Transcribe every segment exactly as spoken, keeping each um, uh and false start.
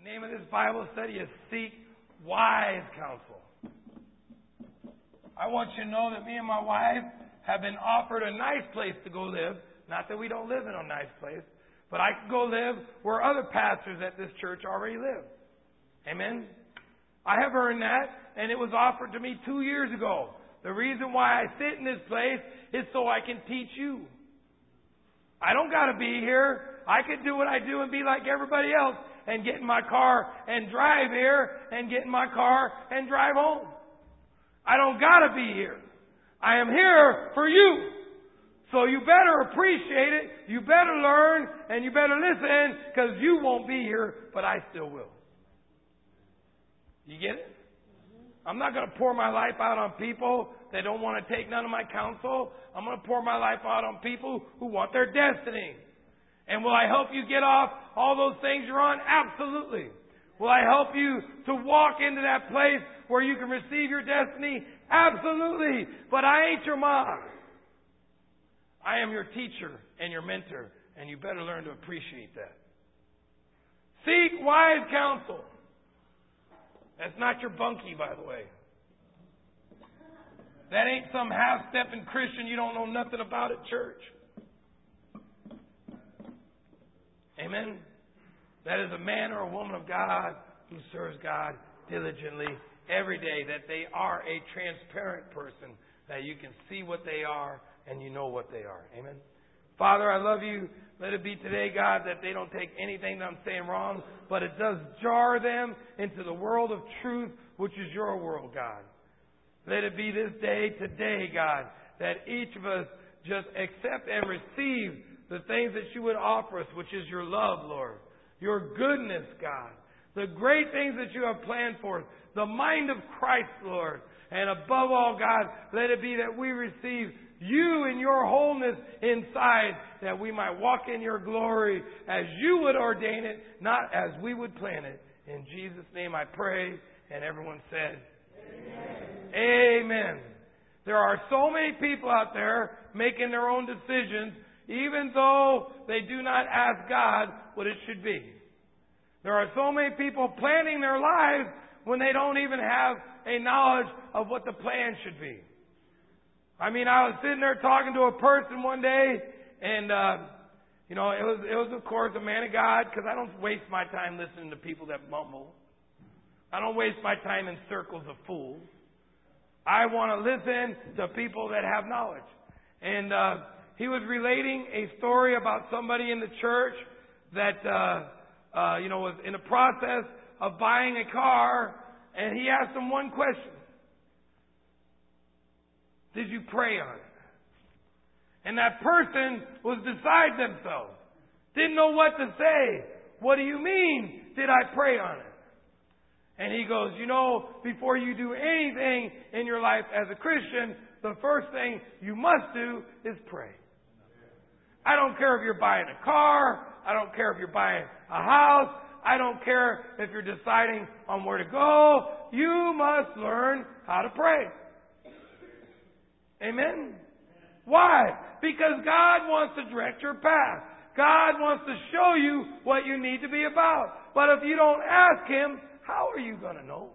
name of this Bible study is Seek Wise Counsel. I want you to know that me and my wife have been offered a nice place to go live. Not that we don't live in a nice place, but I can go live where other pastors at this church already live. Amen? I have earned that, and it was offered to me two years ago. The reason why I sit in this place is so I can teach you. I don't got to be here. I could do what I do and be like everybody else and get in my car and drive here and get in my car and drive home. I don't got to be here. I am here for you. So you better appreciate it. You better learn and you better listen because you won't be here, but I still will. You get it? I'm not going to pour my life out on people that don't want to take none of my counsel. I'm going to pour my life out on people who want their destiny. And will I help you get off all those things you're on? Absolutely. Will I help you to walk into that place where you can receive your destiny? Absolutely. But I ain't your mom. I am your teacher and your mentor, and you better learn to appreciate that. Seek wise counsel. That's not your bunkie, by the way. That ain't some half-stepping Christian you don't know nothing about at church. Amen? That is a man or a woman of God who serves God diligently every day. That they are a transparent person. That you can see what they are and you know what they are. Amen? Father, I love you. Let it be today, God, that they don't take anything that I'm saying wrong, but it does jar them into the world of truth, which is your world, God. Let it be this day, today, God, that each of us just accept and receive the things that you would offer us, which is your love, Lord. Your goodness, God. The great things that you have planned for us. The mind of Christ, Lord. And above all, God, let it be that we receive you in your wholeness inside, that we might walk in your glory as you would ordain it, not as we would plan it. In Jesus' name I pray. And everyone said, Amen. Amen. There are so many people out there making their own decisions, even though they do not ask God what it should be. There are so many people planning their lives when they don't even have a knowledge of what the plan should be. I mean, I was sitting there talking to a person one day, and, uh, you know, it was, it was, of course, a man of God, because I don't waste my time listening to people that mumble. I don't waste my time in circles of fools. I want to listen to people that have knowledge. And uh, he was relating a story about somebody in the church that, uh, uh, you know, was in the process of buying a car, and he asked him one question. Did you pray on it? And that person was beside themselves. Didn't know what to say. What do you mean, did I pray on it? And he goes, you know, before you do anything in your life as a Christian, the first thing you must do is pray. I don't care if you're buying a car. I don't care if you're buying a house. I don't care if you're deciding on where to go. You must learn how to pray. Amen? Why? Because God wants to direct your path. God wants to show you what you need to be about. But if you don't ask Him, how are you going to know?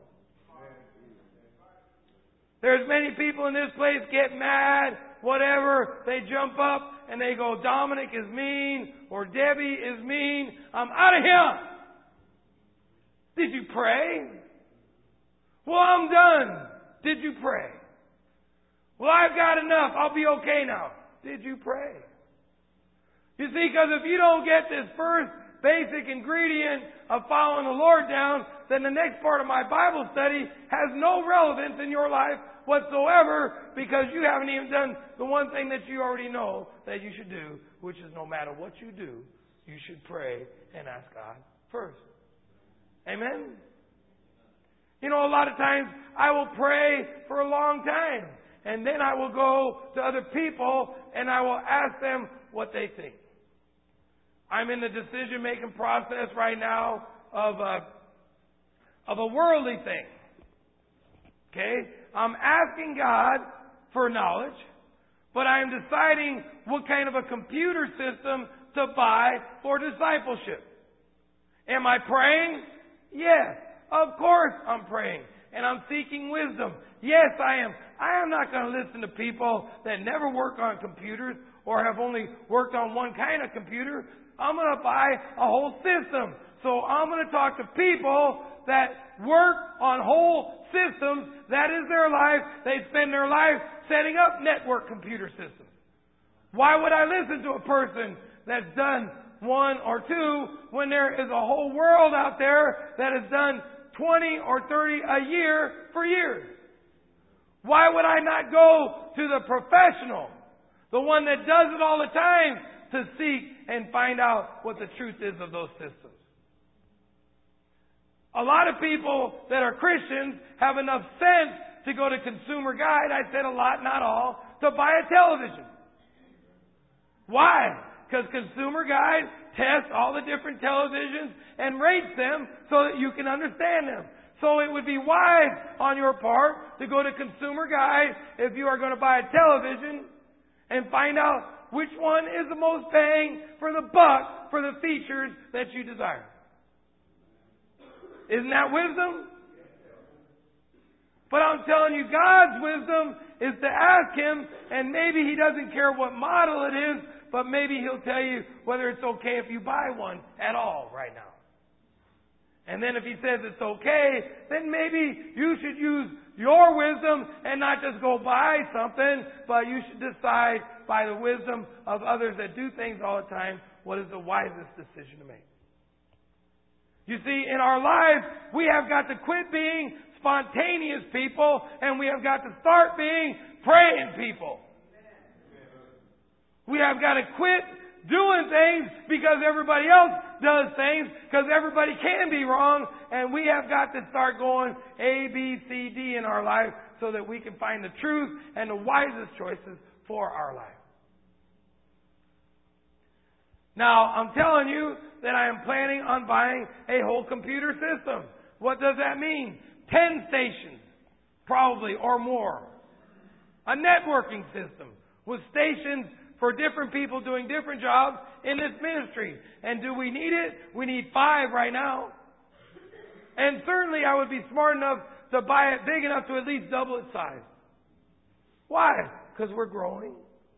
There's many people in this place get mad, whatever. They jump up and they go, Dominic is mean or Debbie is mean. I'm out of here. Did you pray? Well, I'm done. Did you pray? Well, I've got enough. I'll be okay now. Did you pray? You see, because if you don't get this first basic ingredient of following the Lord down, then the next part of my Bible study has no relevance in your life whatsoever, because you haven't even done the one thing that you already know that you should do, which is no matter what you do, you should pray and ask God first. Amen? You know, a lot of times I will pray for a long time, and then I will go to other people and I will ask them what they think. I'm in the decision-making process right now of a, of a worldly thing. Okay? I'm asking God for knowledge, but I'm deciding what kind of a computer system to buy for discipleship. Am I praying? Yes, of course I'm praying. And I'm seeking wisdom. Yes, I am. I am not going to listen to people that never work on computers or have only worked on one kind of computer. I'm going to buy a whole system. So I'm going to talk to people that work on whole systems. That is their life. They spend their life setting up network computer systems. Why would I listen to a person that's done one or two when there is a whole world out there that has done twenty or thirty a year for years? Why would I not go to the professional, the one that does it all the time, to seek and find out what the truth is of those systems? A lot of people that are Christians have enough sense to go to Consumer Guide, I said a lot, not all, to buy a television. Why? Because Consumer Guide tests all the different televisions and rates them so that you can understand them. So it would be wise on your part to go to Consumer Guide if you are going to buy a television and find out which one is the most bang for the buck for the features that you desire. Isn't that wisdom? But I'm telling you, God's wisdom is to ask Him, and maybe He doesn't care what model it is, but maybe He'll tell you whether it's okay if you buy one at all right now. And then if He says it's okay, then maybe you should use your wisdom and not just go buy something, but you should decide by the wisdom of others that do things all the time what is the wisest decision to make. You see, in our lives, we have got to quit being spontaneous people, and we have got to start being praying people. We have got to quit doing things because everybody else does things, because everybody can be wrong, and we have got to start going A, B, C, D in our life so that we can find the truth and the wisest choices for our life. Now, I'm telling you that I am planning on buying a whole computer system. What does that mean? Ten stations, probably, or more. A networking system with stations for different people doing different jobs in this ministry. And do we need it? We need five right now. And certainly I would be smart enough to buy it big enough to at least double its size. Why? Because we're growing.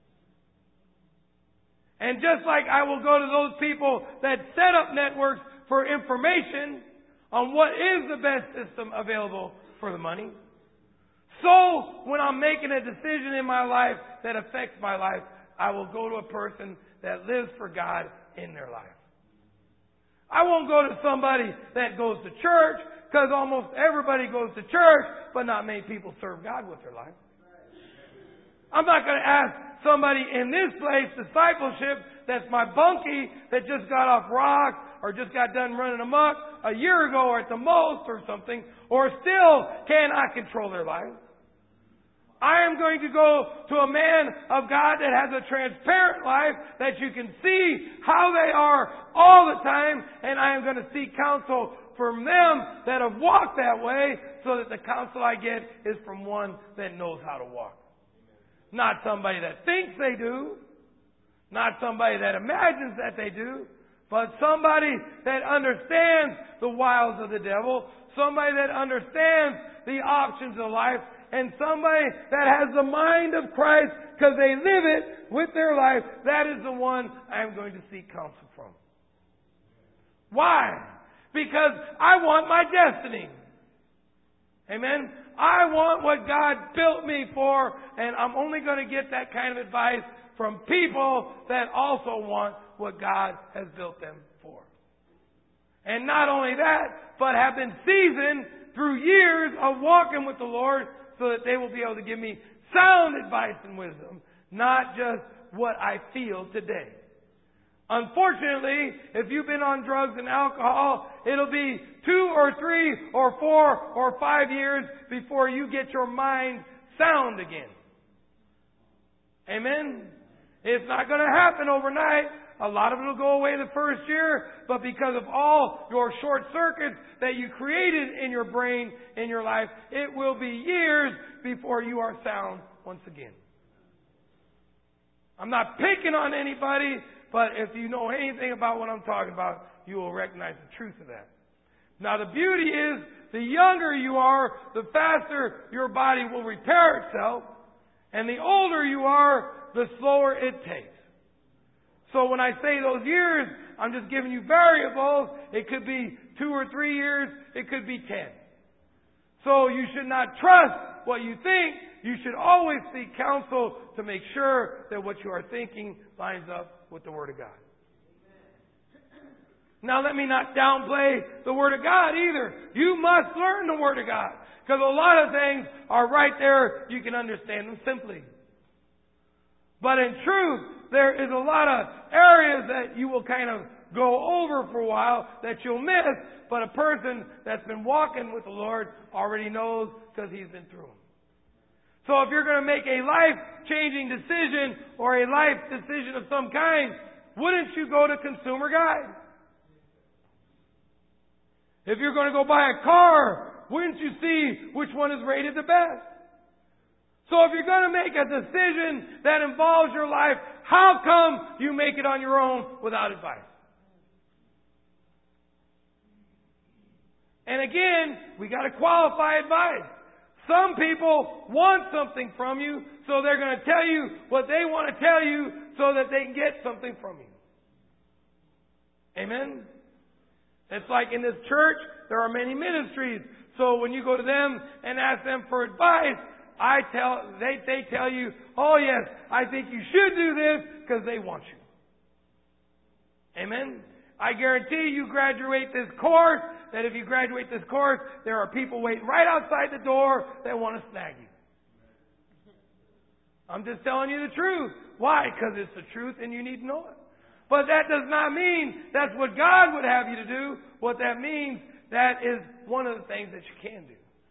And just like I will go to those people that set up networks for information on what is the best system available for the money, so when I'm making a decision in my life that affects my life, I will go to a person that lives for God in their life. I won't go to somebody that goes to church, because almost everybody goes to church, but not many people serve God with their life. I'm not going to ask somebody in this place, discipleship, that's my bunkie that just got off rocks or just got done running amok a year ago or at the most or something, or still cannot control their life. I am going to go to a man of God that has a transparent life that you can see how they are all the time, and I am going to seek counsel from them that have walked that way so that the counsel I get is from one that knows how to walk. Not somebody that thinks they do, not somebody that imagines that they do, but somebody that understands the wiles of the devil, somebody that understands the options of life, and somebody that has the mind of Christ because they live it with their life. That is the one I'm going to seek counsel from. Why? Because I want my destiny. Amen? I want what God built me for, and I'm only going to get that kind of advice from people that also want what God has built them for. And not only that, but have been seasoned through years of walking with the Lord so that they will be able to give me sound advice and wisdom, not just what I feel today. Unfortunately, if you've been on drugs and alcohol, it'll be two or three or four or five years before you get your mind sound again. Amen? It's not going to happen overnight. A lot of it will go away the first year, but because of all your short circuits that you created in your brain, in your life, it will be years before you are sound once again. I'm not picking on anybody, but if you know anything about what I'm talking about, you will recognize the truth of that. Now the beauty is, the younger you are, the faster your body will repair itself. And the older you are, the slower it takes. So when I say those years, I'm just giving you variables. It could be two or three years. It could be ten. So you should not trust what you think. You should always seek counsel to make sure that what you are thinking lines up with the Word of God. Now let me not downplay the Word of God either. You must learn the Word of God. Because a lot of things are right there. You can understand them simply. But in truth, there is a lot of areas that you will kind of go over for a while that you'll miss. But a person that's been walking with the Lord already knows because he's been through them. So if you're going to make a life-changing decision or a life decision of some kind, wouldn't you go to Consumer Guide? If you're going to go buy a car, wouldn't you see which one is rated the best? So if you're going to make a decision that involves your life, how come you make it on your own without advice? And again, we got to qualify advice. Some people want something from you, so they're going to tell you what they want to tell you so that they can get something from you. Amen? It's like in this church, there are many ministries. So when you go to them and ask them for advice, I tell they they tell you, oh yes, I think you should do this because they want you. Amen? I guarantee you graduate this course, that if you graduate this course, there are people waiting right outside the door that want to snag you. I'm just telling you the truth. Why? Because it's the truth and you need to know it. But that does not mean that's what God would have you to do. What that means, that is one of the things that you can do.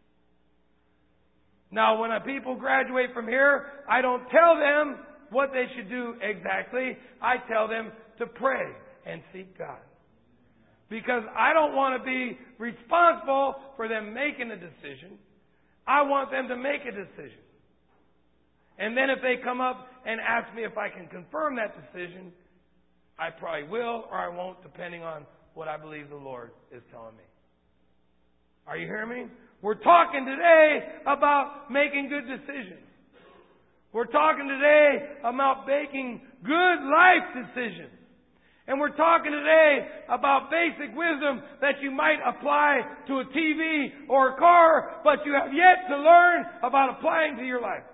Now, when people graduate from here, I don't tell them what they should do exactly. I tell them to pray and seek God. Because I don't want to be responsible for them making a decision. I want them to make a decision. And then if they come up and ask me if I can confirm that decision, I probably will or I won't, depending on what I believe the Lord is telling me. Are you hearing me? We're talking today about making good decisions. We're talking today about making good life decisions. And we're talking today about basic wisdom that you might apply to a T V or a car, but you have yet to learn about applying to your life.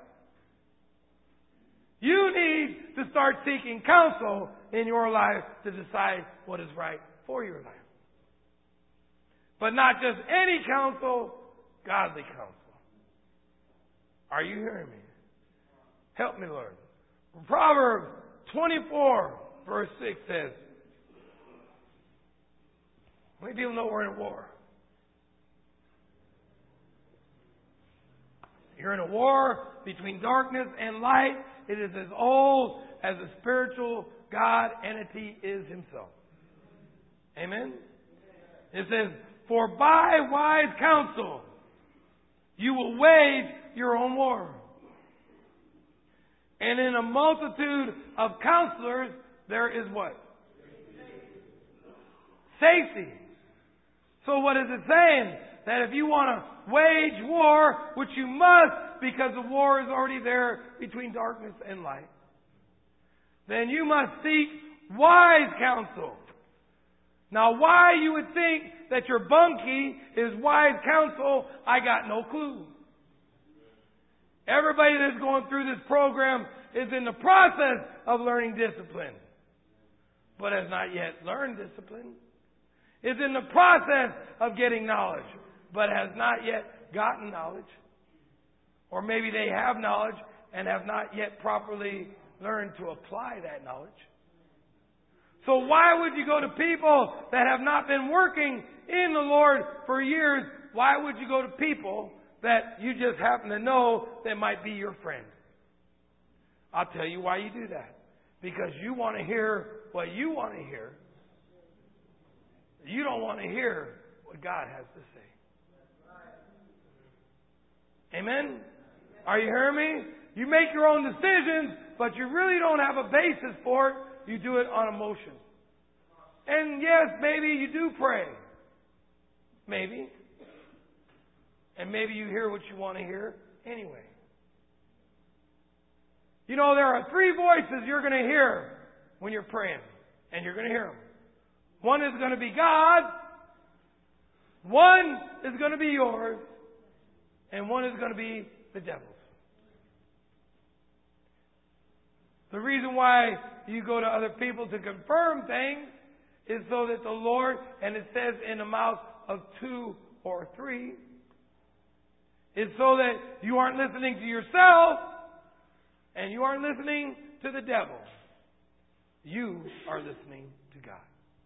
You need to start seeking counsel in your life to decide what is right for your life. But not just any counsel, godly counsel. Are you hearing me? Help me, Lord. Proverbs twenty-four, verse six says, how many people know we're in a war? You're in a war between darkness and light. It is as old as the spiritual God entity is himself. Amen? It says, for by wise counsel you will wage your own war. And in a multitude of counselors there is what? Safety. So what is it saying? That if you want to wage war, which you must because the war is already there between darkness and light, then you must seek wise counsel. Now why you would think that your bunkie is wise counsel, I got no clue. Everybody that's going through this program is in the process of learning discipline, but has not yet learned discipline. Is in the process of getting knowledge, but has not yet gotten knowledge. Or maybe they have knowledge and have not yet properly learned to apply that knowledge. So why would you go to people that have not been working in the Lord for years? Why would you go to people that you just happen to know that might be your friend? I'll tell you why you do that. Because you want to hear what you want to hear. You don't want to hear what God has to say. Amen? Are you hearing me? You make your own decisions, but you really don't have a basis for it. You do it on emotion. And yes, maybe you do pray. Maybe. And maybe you hear what you want to hear anyway. You know, there are three voices you're going to hear when you're praying. And you're going to hear them. One is going to be God. One is going to be yours. And one is going to be the devil's. The reason why you go to other people to confirm things is so that the Lord, and it says in the mouth of two or three, is so that you aren't listening to yourself and you aren't listening to the devil. You are listening to God.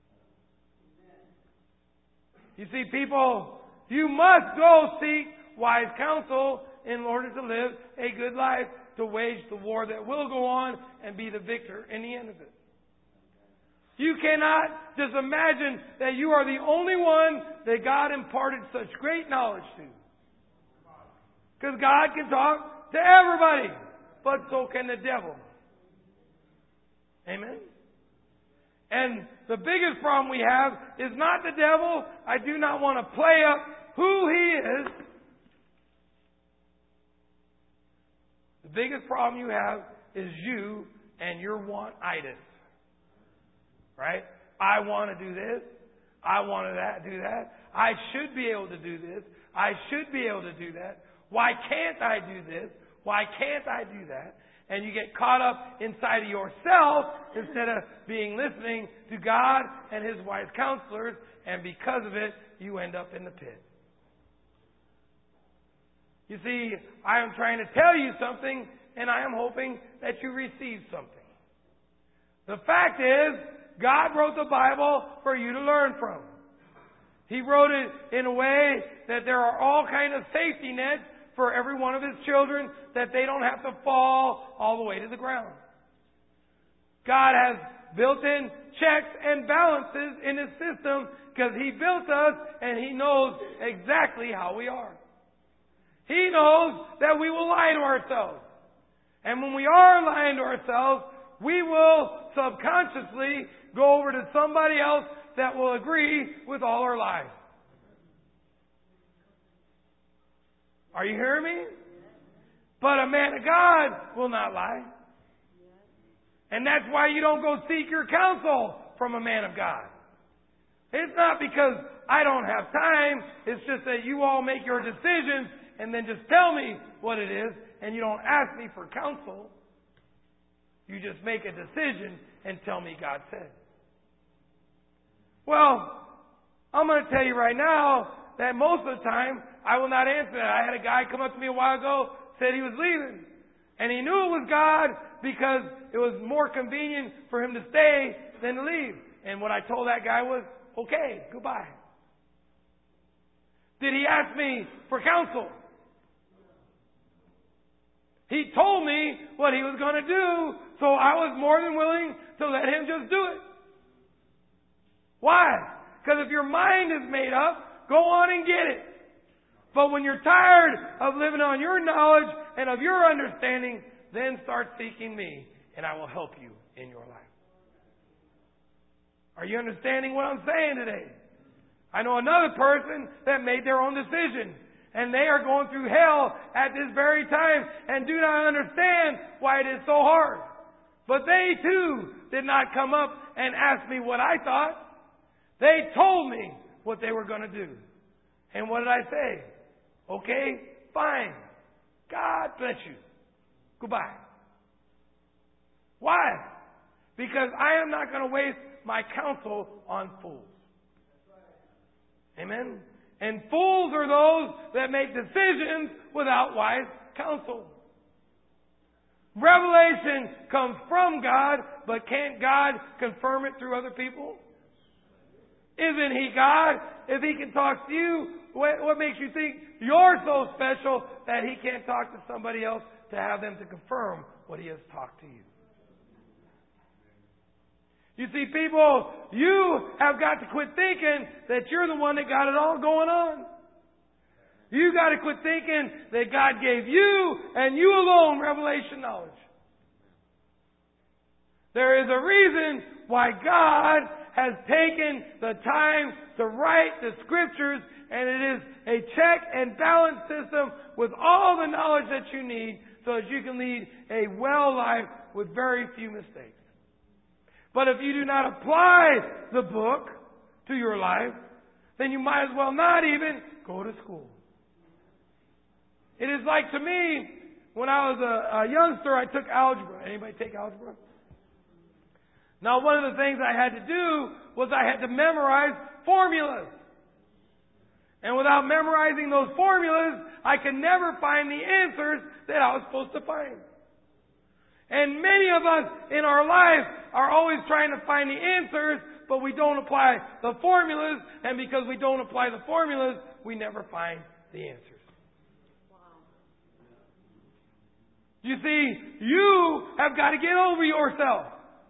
You see, people, you must go seek wise counsel in order to live a good life, to wage the war that will go on and be the victor in the end of it. You cannot just imagine that you are the only one that God imparted such great knowledge to. Because God can talk to everybody, but so can the devil. Amen? And the biggest problem we have is not the devil. I do not want to play up who he is. The biggest problem you have is you and your want-itis. Right? I want to do this. I want to that, do that. I should be able to do this. I should be able to do that. Why can't I do this? Why can't I do that? And you get caught up inside of yourself instead of being listening to God and His wise counselors. And because of it, you end up in the pit. You see, I am trying to tell you something, and I am hoping that you receive something. The fact is, God wrote the Bible for you to learn from. He wrote it in a way that there are all kinds of safety nets for every one of His children, that they don't have to fall all the way to the ground. God has built-in checks and balances in His system because He built us and He knows exactly how we are. He knows that we will lie to ourselves. And when we are lying to ourselves, we will subconsciously go over to somebody else that will agree with all our lies. Are you hearing me? But a man of God will not lie. And that's why you don't go seek your counsel from a man of God. It's not because I don't have time. It's just that you all make your decisions and then just tell me what it is, and you don't ask me for counsel. You just make a decision and tell me God said. Well, I'm going to tell you right now that most of the time I will not answer that. I had a guy come up to me a while ago, said he was leaving. And he knew it was God because it was more convenient for him to stay than to leave. And what I told that guy was, okay, goodbye. Did he ask me for counsel? He told me what he was going to do, so I was more than willing to let him just do it. Why? Because if your mind is made up, go on and get it. But when you're tired of living on your knowledge and of your understanding, then start seeking me, and I will help you in your life. Are you understanding what I'm saying today? I know another person that made their own decision, and they are going through hell at this very time and do not understand why it is so hard. But they too did not come up and ask me what I thought. They told me what they were going to do. And what did I say? Okay, fine. God bless you. Goodbye. Why? Because I am not going to waste my counsel on fools. Amen? And fools are those that make decisions without wise counsel. Revelation comes from God, but can't God confirm it through other people? Isn't He God? If He can talk to you, what, what makes you think you're so special that He can't talk to somebody else to have them to confirm what He has talked to you? You see, people, you have got to quit thinking that you're the one that got it all going on. You got to quit thinking that God gave you and you alone revelation knowledge. There is a reason why God has taken the time to write the Scriptures, and it is a check and balance system with all the knowledge that you need so that you can lead a well life with very few mistakes. But if you do not apply the book to your life, then you might as well not even go to school. It is like, to me, when I was a, a youngster, I took algebra. Anybody take algebra? Now, one of the things I had to do was I had to memorize formulas. And without memorizing those formulas, I could never find the answers that I was supposed to find. And many of us in our life are always trying to find the answers, but we don't apply the formulas. And because we don't apply the formulas, we never find the answers. You see, you have got to get over yourself.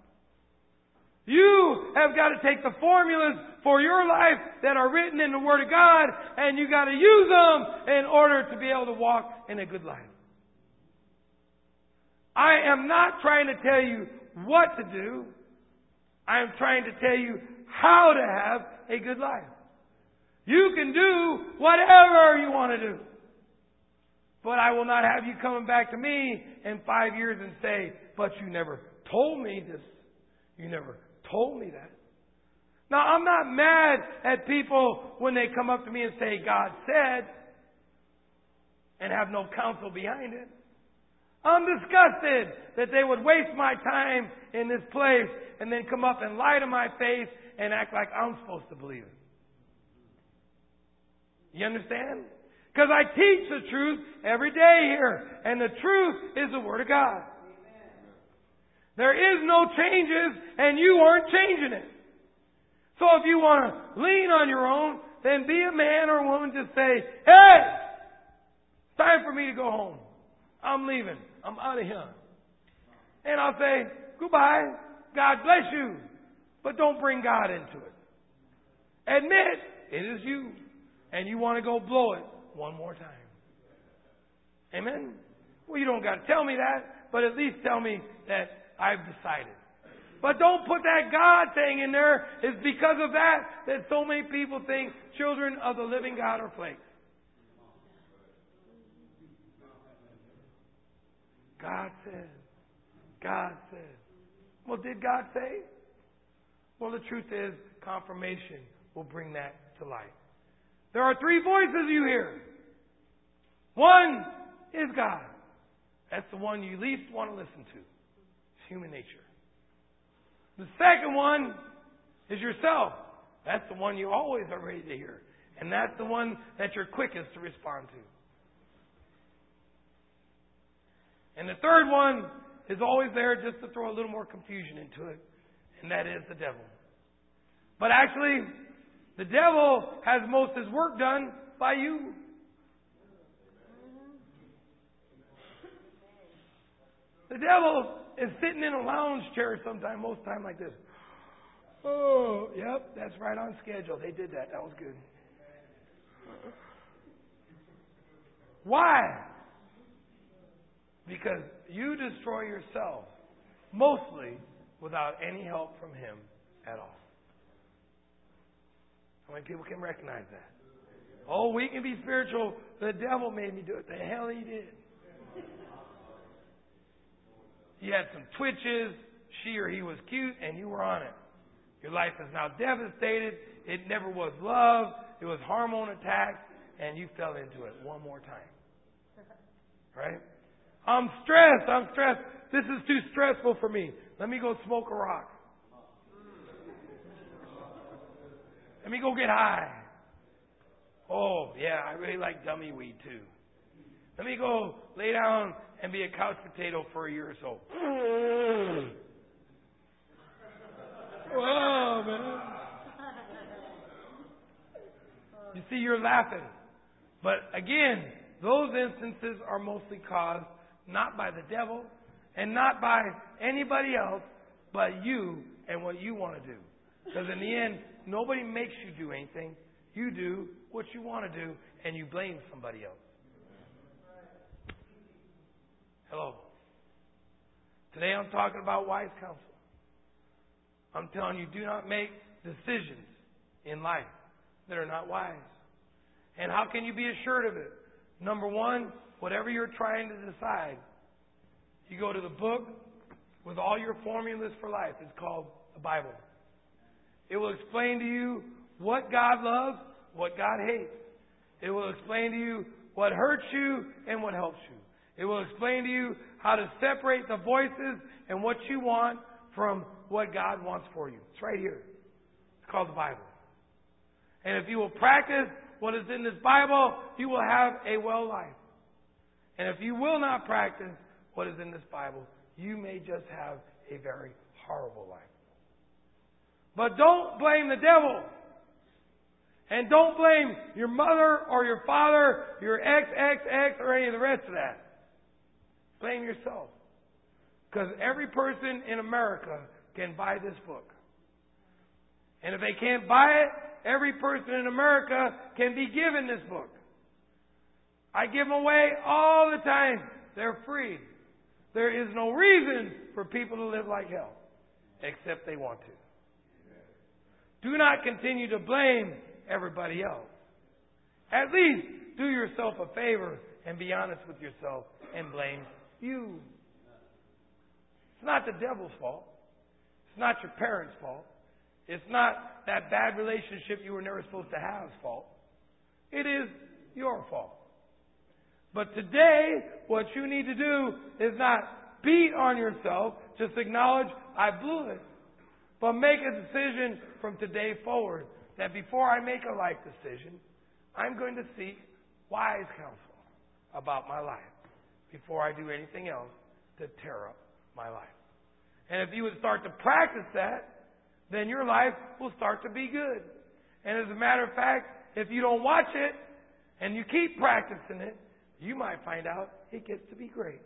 You have got to take the formulas for your life that are written in the Word of God, and you got to use them in order to be able to walk in a good life. I am not trying to tell you what to do. I am trying to tell you how to have a good life. You can do whatever you want to do. But I will not have you coming back to me in five years and say, but you never told me this. You never told me that. Now, I'm not mad at people when they come up to me and say, God said, and have no counsel behind it. I'm disgusted that they would waste my time in this place and then come up and lie to my face and act like I'm supposed to believe it. You understand? Because I teach the truth every day here. And the truth is the Word of God. There is no changes, and you aren't changing it. So if you want to lean on your own, then be a man or a woman. Just say, hey, it's time for me to go home. I'm leaving. I'm out of here. And I'll say, goodbye. God bless you. But don't bring God into it. Admit it is you. And you want to go blow it one more time. Amen? Well, you don't got to tell me that, but at least tell me that I've decided. But don't put that God thing in there. It's because of that that so many people think children of the living God are flakes. God said. God said. Well, did God say? Well, the truth is, confirmation will bring that to light. There are three voices you hear. One is God. That's the one you least want to listen to. It's human nature. The second one is yourself. That's the one you always are ready to hear. And that's the one that you're quickest to respond to. And the third one is always there just to throw a little more confusion into it. And that is the devil. But actually, the devil has most of his work done by you. The devil is sitting in a lounge chair sometime, most time like this. Oh, yep, that's right on schedule. They did that. That was good. Why? Because you destroy yourself mostly without any help from him at all. How many people can recognize that? Oh, we can be spiritual. The devil made me do it. The hell he did. You had some twitches. She or he was cute, and you were on it. Your life is now devastated. It never was love. It was hormone attacks, and you fell into it one more time. Right? I'm stressed. I'm stressed. This is too stressful for me. Let me go smoke a rock. Let me go get high. Oh, yeah, I really like dummy weed too. Let me go lay down and be a couch potato for a year or so. Whoa, man. You see, you're laughing. But again, those instances are mostly caused not by the devil and not by anybody else, but you and what you want to do. Because in the end, nobody makes you do anything. You do what you want to do, and you blame somebody else. Hello. Today I'm talking about wise counsel. I'm telling you, do not make decisions in life that are not wise. And how can you be assured of it? Number one, whatever you're trying to decide, you go to the book with all your formulas for life. It's called the Bible. It will explain to you what God loves, what God hates. It will explain to you what hurts you and what helps you. It will explain to you how to separate the voices and what you want from what God wants for you. It's right here. It's called the Bible. And if you will practice what is in this Bible, you will have a well life. And if you will not practice what is in this Bible, you may just have a very horrible life. But don't blame the devil. And don't blame your mother or your father, your ex, ex, ex, or any of the rest of that. Blame yourself. Because every person in America can buy this book. And if they can't buy it, every person in America can be given this book. I give them away all the time. They're free. There is no reason for people to live like hell, except they want to. Do not continue to blame everybody else. At least do yourself a favor and be honest with yourself and blame you. It's not the devil's fault. It's not your parents' fault. It's not that bad relationship you were never supposed to have's fault. It is your fault. But today, what you need to do is not beat on yourself. Just acknowledge, I blew it. But make a decision from today forward that before I make a life decision, I'm going to seek wise counsel about my life before I do anything else to tear up my life. And if you would start to practice that, then your life will start to be good. And as a matter of fact, if you don't watch it and you keep practicing it, you might find out it gets to be great.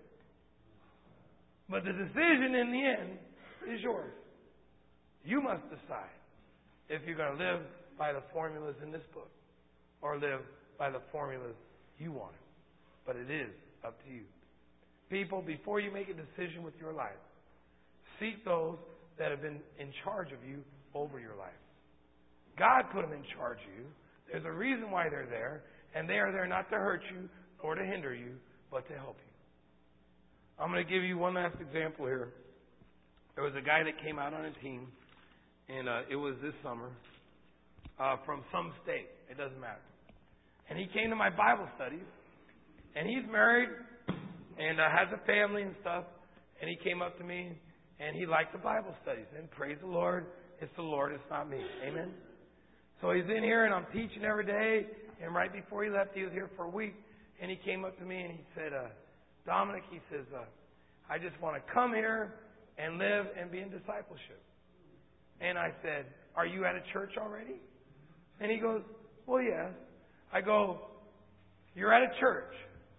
But the decision in the end is yours. You must decide if you're going to live by the formulas in this book or live by the formulas you want. But it is up to you. People, before you make a decision with your life, seek those that have been in charge of you over your life. God put them in charge of you. There's a reason why they're there, and they are there not to hurt you or to hinder you, but to help you. I'm going to give you one last example here. There was a guy that came out on a team, and uh, it was this summer, uh, from some state. It doesn't matter. And he came to my Bible studies, and he's married and uh, has a family and stuff, and he came up to me, and he liked the Bible studies. And praise the Lord, it's the Lord, it's not me. Amen? So he's in here, and I'm teaching every day, and right before he left, he was here for a week, and he came up to me, and he said, uh, Dominic, he says, uh, I just want to come here and live and be in discipleship. And I said, are you at a church already? And he goes, well, yes. I go, you're at a church?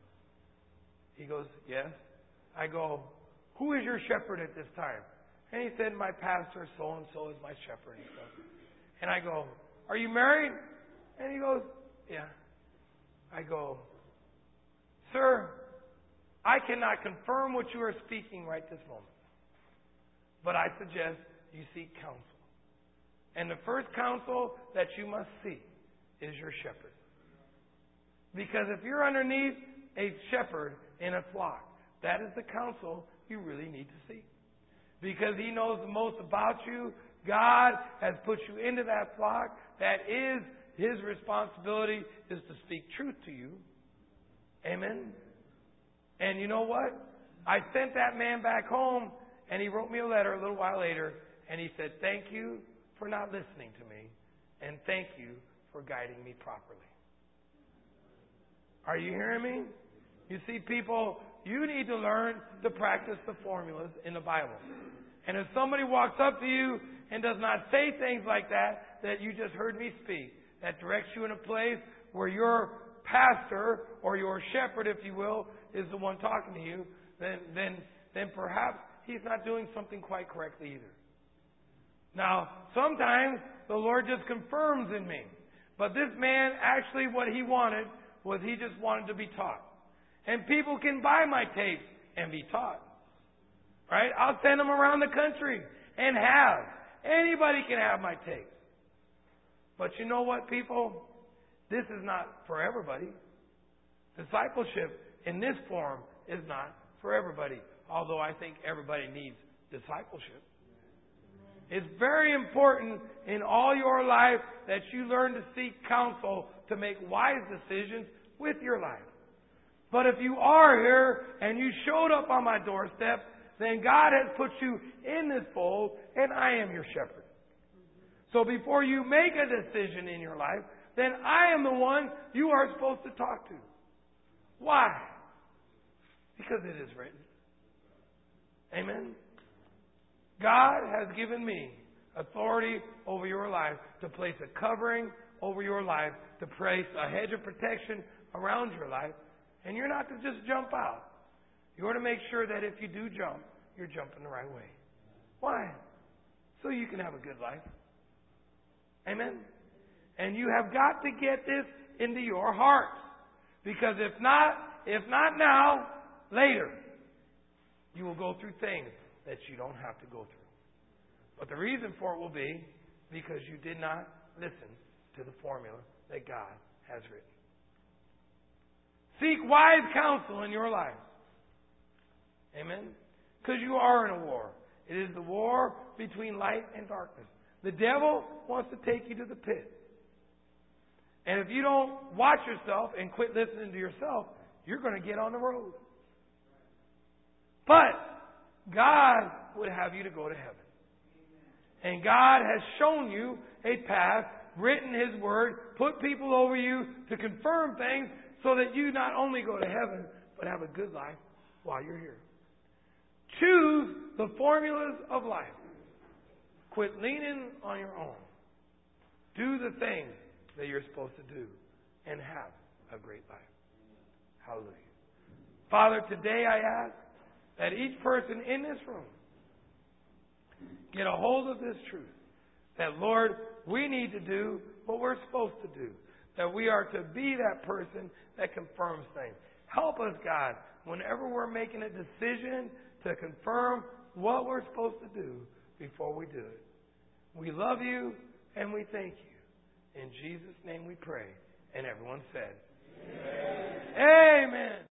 He goes, yes. I go, who is your shepherd at this time? And he said, my pastor so-and-so is my shepherd and stuff. And I go, are you married? And he goes, yeah. I go, sir, I cannot confirm what you are speaking right this moment. But I suggest you seek counsel. And the first counsel that you must seek is your shepherd. Because if you're underneath a shepherd in a flock, that is the counsel you really need to seek. Because he knows the most about you. God has put you into that flock. That is his responsibility, is to speak truth to you. Amen. And you know what? I sent that man back home, and he wrote me a letter a little while later, and he said, thank you for not listening to me, and thank you for guiding me properly. Are you hearing me? You see, people, you need to learn to practice the formulas in the Bible. And if somebody walks up to you and does not say things like that, that you just heard me speak, that directs you in a place where your pastor or your shepherd, if you will, is the one talking to you, then, then, then perhaps he's not doing something quite correctly either. Now, sometimes the Lord just confirms in me. But this man, actually what he wanted was he just wanted to be taught. And people can buy my tapes and be taught. Right? I'll send them around the country and have. Anybody can have my tapes. But you know what, people? This is not for everybody. Discipleship in this form is not for everybody. Although I think everybody needs discipleship. It's very important in all your life that you learn to seek counsel to make wise decisions with your life. But if you are here and you showed up on my doorstep, then God has put you in this fold and I am your shepherd. So before you make a decision in your life, then I am the one you are supposed to talk to. Why? Because it is written. Amen? God has given me authority over your life to place a covering over your life, to place a hedge of protection around your life, and you're not to just jump out. You're to make sure that if you do jump, you're jumping the right way. Why? So you can have a good life. Amen? And you have got to get this into your heart. Because if not, if not now, later, you will go through things that you don't have to go through. But the reason for it will be because you did not listen to the formula that God has written. Seek wise counsel in your life. Amen? Because you are in a war. It is the war between light and darkness. The devil wants to take you to the pit. And if you don't watch yourself and quit listening to yourself, you're going to get on the road. But God would have you to go to heaven. And God has shown you a path, written His Word, put people over you to confirm things so that you not only go to heaven, but have a good life while you're here. Choose the formulas of life. Quit leaning on your own. Do the things that you're supposed to do and have a great life. Hallelujah. Father, today I ask that each person in this room get a hold of this truth. That, Lord, we need to do what we're supposed to do. That we are to be that person that confirms things. Help us, God, whenever we're making a decision to confirm what we're supposed to do before we do it. We love you and we thank you. In Jesus' name we pray. And everyone said, Amen. Amen.